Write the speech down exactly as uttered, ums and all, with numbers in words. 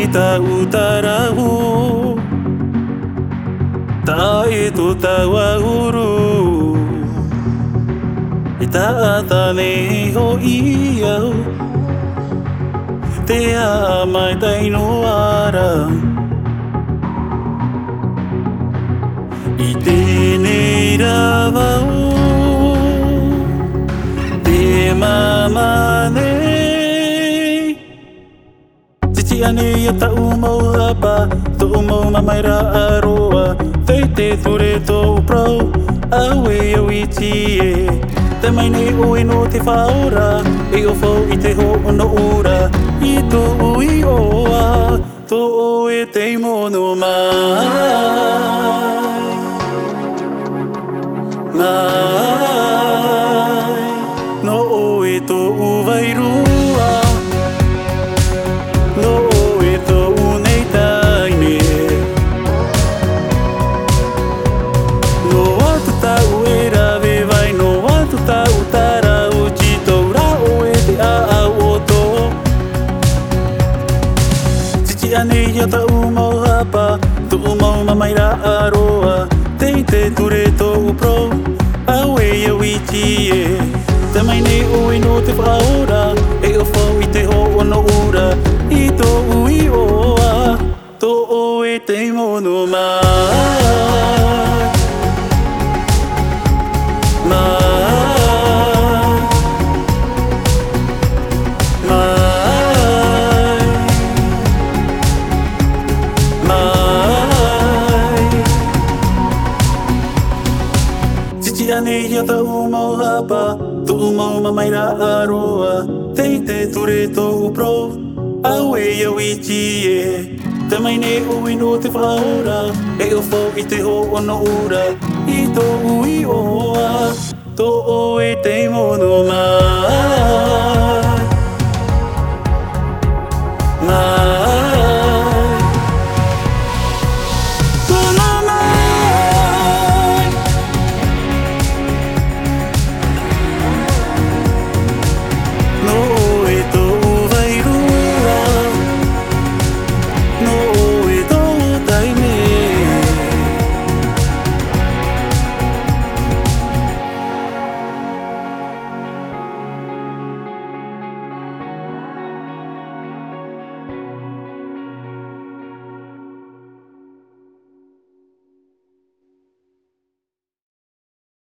ta utarahu ta e to ta wauru e ta ta le ho ia te a mai tai no ara i te nei rawa te mama nei titi ane ia ta umau hapa to umau mamai ra aroa te te ture to pro awe o iti e te mai nei oi no te whaora e o fau i te ho no ura i to ui oa to e te mono mai mai no e to uvairua no e to unei taine no atu tau e rave vai no atu tau tara uchi toura o e te a au o to titi ane ia ta umau hapa tu umau mamai ra aroa te te ture to upro awe ia witi e te mai nei oi no te whaora e o fau i te ho o no ura i to ui oa to o e te mono mai mai mai mai titi ane ia ta umau hapa tu umau mamai ra aroa te te ture to upro awe ia witi e te mai nei ui no te whaora e o fau i te ho o no ura i to ui oa to o e te mono mai